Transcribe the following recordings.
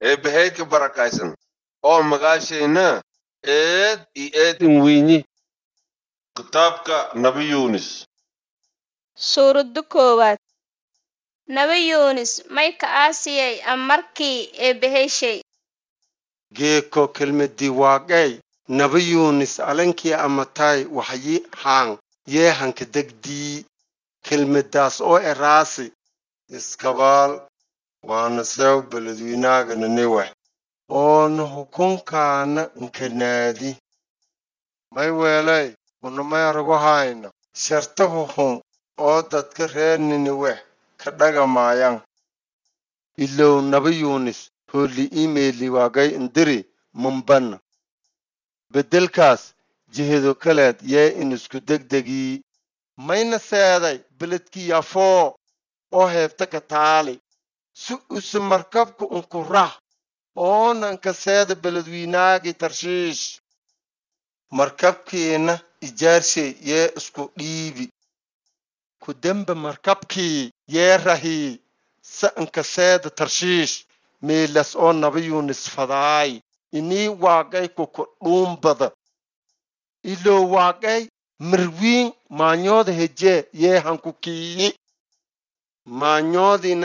eebbahey ka barakaysan oo magaashayna eedin weyni kitaabka nabi yuunis suuradda koowaad. Nabi Yuunis may ka aasiyay markii eebbaheshay geeko kelmadii waaqay nabi yuunis alankii amatay waxyi haan yeehanka degdii kelmadaas oo eraasi iskabaal waana sew beledweynaagana newe oona hukunkaana nkanaadi may weelay unamay aragu hayna shartahu hun oo dadka reer niniwe ka dhagamaayaan ilow nabi yuunis hooli emaili waagay indiri mumbana bedelkaas jihedo kaleed yee in isku degdegii mayna seeday beledkii yafoo oo heebta ka taali si usi markabka unku rah oonanka seeda beledweynaagii tarshiish markabkiina ijaarshay yee isku dhiibi ku dembe markabkii yee rahii sa'anka seeda tarshiish meelas oo nabi yuunis fadaay inii waaqay kuku dhuumbada iloo waaqay mirwiin maanyooda hejee yee hanku kiiyi maanyoodina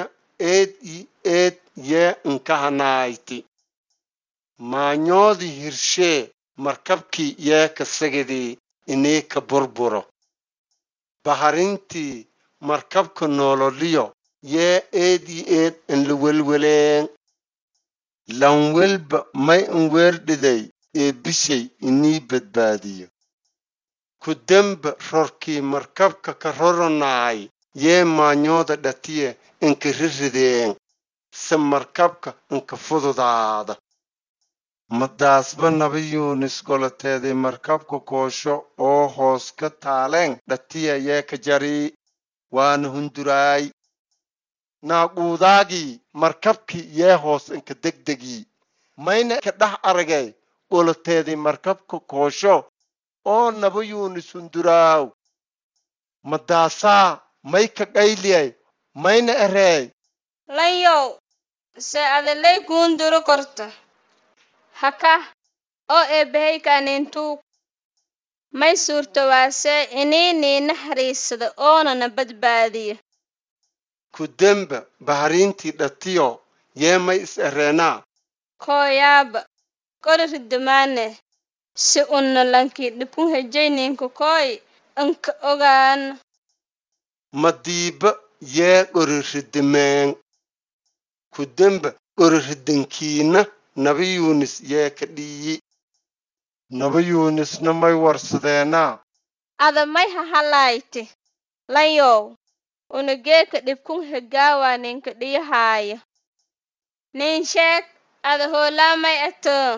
eed yee nkahanayti maanyoodi hirshee markabkii yee ka sagidii inii ka burburo baharintii markabka noololiyo yee eed in la welweleen lanwelba may nweerdhiday eebbishay inii badbaadiyo ku dembe rorkii markabka ka roronaay yee maanyooda dhatiye inka rirideen se markabka inka fududaada madaasba nabi yuunis goloteeday markabka koosho oo hoos ka taaleen dhatiya yee ka jarii waana hunduraay naaquudaagii markabkii yee hoos inka degdegii mayna ka dhex aragay goloteeday markabka koosho oo nabi yuunis hunduraaw madaasaa may ka qayliyay mayna ereey lanyow se adalay guunduro korta haka oo eebbahay kaanintuug may suurtowaase inii naxariisada oonana badbaadiya ku dembe bahariintii dhatiyo yee may is ereenaa kooyaaba kori ridamaane si unna lankii dhibkun hejayninka kooy anka ogaana madiiba yee qoriridimeen ku dembe qoriridinkiina nabi yuunis yee ka dhiiyi nabi yuunisna may warsadeenaa ada may hahalayti lanyow unageeka dhibkun hegaawaa ninka dhiyahaaya nin sheeg ada hoolaamay atoo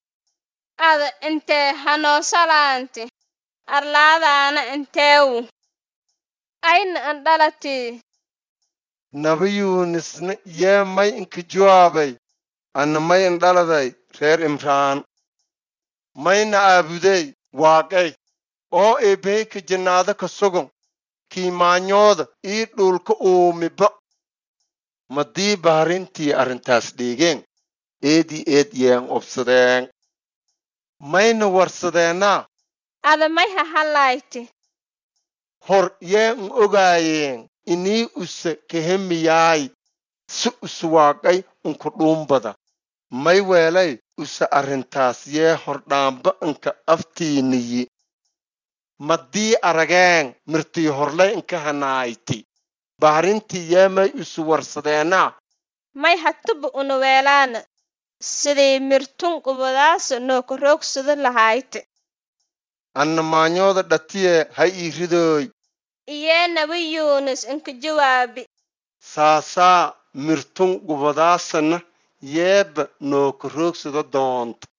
ada intee hanoosalaanti arlaadaana inteewu ayna andhalatii nabi yuunisna yee may inka jawaabay anna may indhaladay reer imraan mayna aabudey waaqay oo eebbahey ka jannaado ka sugan kii maanyooda ii dhulka uumiba madii baharintii arrintaas dhiigeen eed yeen obsadeen mayna warsadeenaa ada may hahalayti hor yee n ogaayeen inii use kahemiyaay si us waaqay unku dhuumbada may weelay use arrintaas yee hordhaamba inka aftiiniyi madii arageen mirtii horlay inka hanayti baharintii yee may isu warsadeenaa may hatuba una weelaana sidii mirtun qubadaasa noo ka roogsada lahayte anna maanyooda dhatiye hay ii ridooy iyee nabi yuunis inka jawaabi saasaa mirtun qubadaasana yeeba noo ka roogsada doonta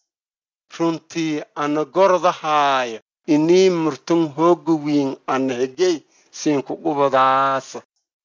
runtii ana gorodahaaya inii mirtun hooga wiin ana hegey siinku qubadaasa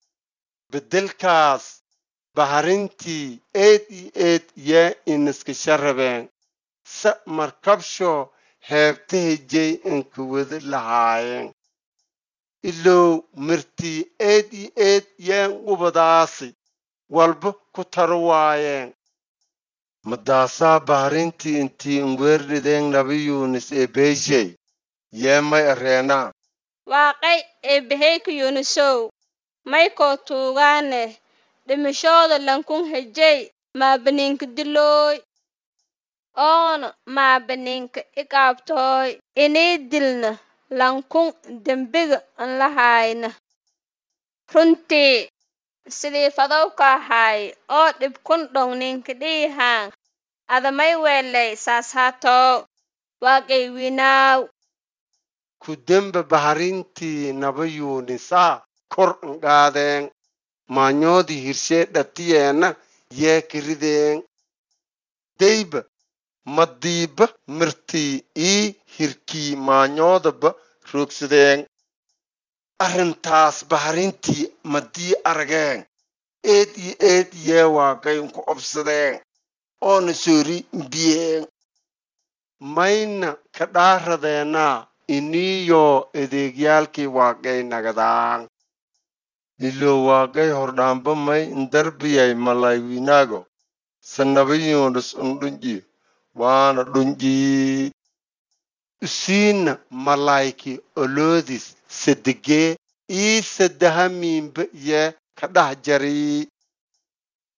bedelkaas baharintii eed yee iniska sharabeen sa markabsho heebta hejey inka wada lahaayeen ilow mirtii eed yeen qubadaasi walba ku taro waayeen madaasaa baharintii intii ingweerdhideen nabi yuunis ee beeshay yeemay areenaa waaqay eebbahayka yuunisow maykoo tuugaane dhimashooda lankun hejay maabaninka dilooy oona maabaninka iqaabtooy inii dilna lankun dembiga an lahayna runtii sidii fadowka ahaay oo dhibkun dhong ninka dhiihaan adamay weelay saas haatoo waaqay wiinaaw ku dembe baharintii naba yuunisaa kor ngaadeen maanyoodii hirshee dhatiyeenna yee kirideen deyba madiiba mirtii ii hirkii maanyoodaba roogsadeen arrintaas baharintii madii arageen eed iyo eed yee waaqay ku obsadeen oona soori biyeen mayna ka dhaaradeenaa iniyoo edeegyaalkii waaqay nagadaan ilo waaqay hordhaamba may indarbiyay malay winaago sanaba yuunus undhunji waana dhunjii usiina malayki oloodis sadegee ii sadahamiinba yee ka dhah jarii